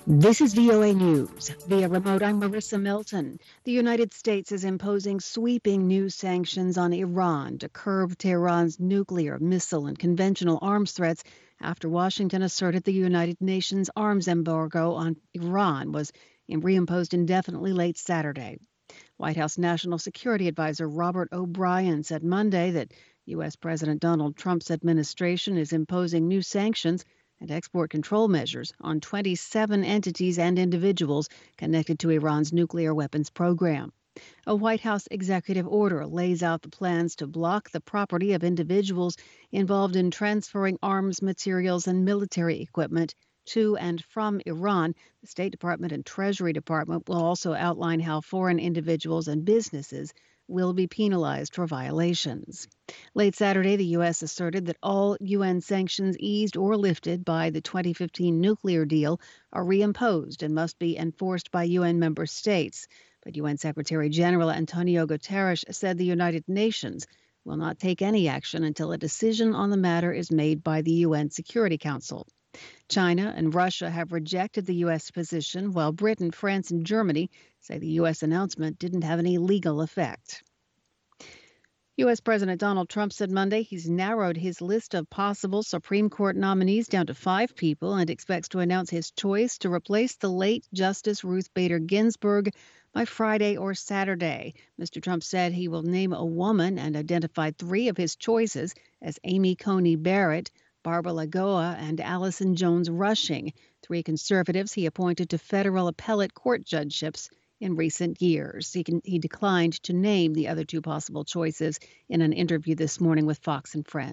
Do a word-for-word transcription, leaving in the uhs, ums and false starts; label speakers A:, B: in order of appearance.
A: This is V O A News. Via remote, I'm Marissa Milton. The United States is imposing sweeping new sanctions on Iran to curb Tehran's nuclear, missile, and conventional arms threats after Washington asserted the United Nations arms embargo on Iran was reimposed indefinitely late Saturday. White House National Security Advisor Robert O'Brien said Monday that U S. President Donald Trump's administration is imposing new sanctions and export control measures on twenty-seven entities and individuals connected to Iran's nuclear weapons program. A White House executive order lays out the plans to block the property of individuals involved in transferring arms materials and military equipment to and from Iran. The State Department and Treasury Department will also outline how foreign individuals and businesses will be penalized for violations. Late Saturday, the U S asserted that all U N sanctions eased or lifted by the twenty fifteen nuclear deal are reimposed and must be enforced by U N member states. But U N Secretary General Antonio Guterres said the United Nations will not take any action until a decision on the matter is made by the U N Security Council. China and Russia have rejected the U S position, while Britain, France, and Germany say the U S announcement didn't have any legal effect. U S. President Donald Trump said Monday he's narrowed his list of possible Supreme Court nominees down to five people and expects to announce his choice to replace the late Justice Ruth Bader Ginsburg by Friday or Saturday. Mister Trump said he will name a woman and identified three of his choices as Amy Coney Barrett, Barbara Lagoa, and Allison Jones Rushing, three conservatives he appointed to federal appellate court judgeships in recent years. He, can, he declined to name the other two possible choices in an interview this morning with Fox and Friends.